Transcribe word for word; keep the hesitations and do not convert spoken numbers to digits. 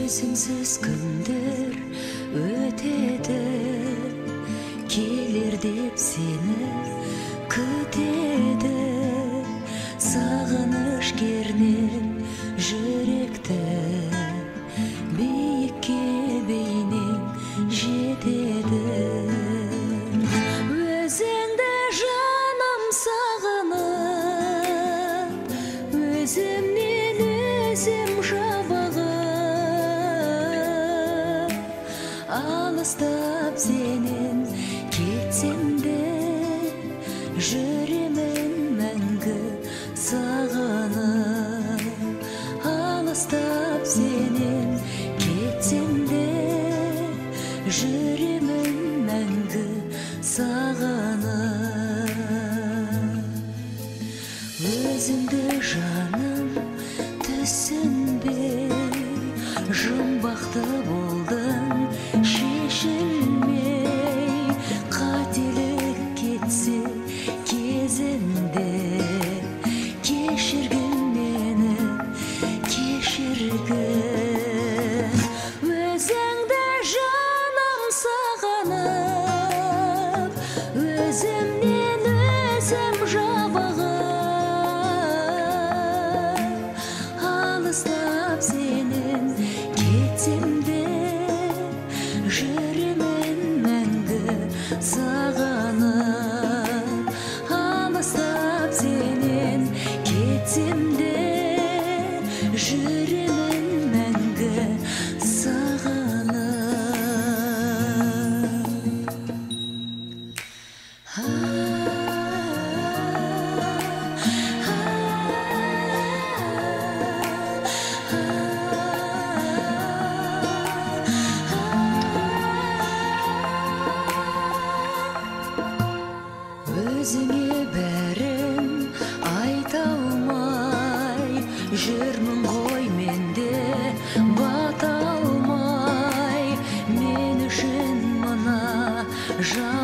Өзіңсіз күндер өтеді, келер деп сені күтеді. Сағыныш кернеп жүректі, биікке бейнең жетеді. Өзіңді жаным сағынып, өзімнен өзім жабығып, алыстап сенен кетсем де, жүремін мәңгі сағынып. Алыстап сенен кетсем де, жүремін мәңгі сағынып. Өзіңді жаным түсінбей, жұмбақты болдың шешілмей. Қателік кетсе кезінде, кешіргін мені, кешіргін. Өзіңді жаным сағынып, өзімнен өзім жабығып, алыстап сенен кетсем де, жүремін мәңгі сағынып. Алыстап сенен кетсем де, жүремін мәңгі сағынып. Өзіңе бәрін айта алмай жүрмін ғой менде, бата алмай. Мен үшін мына жан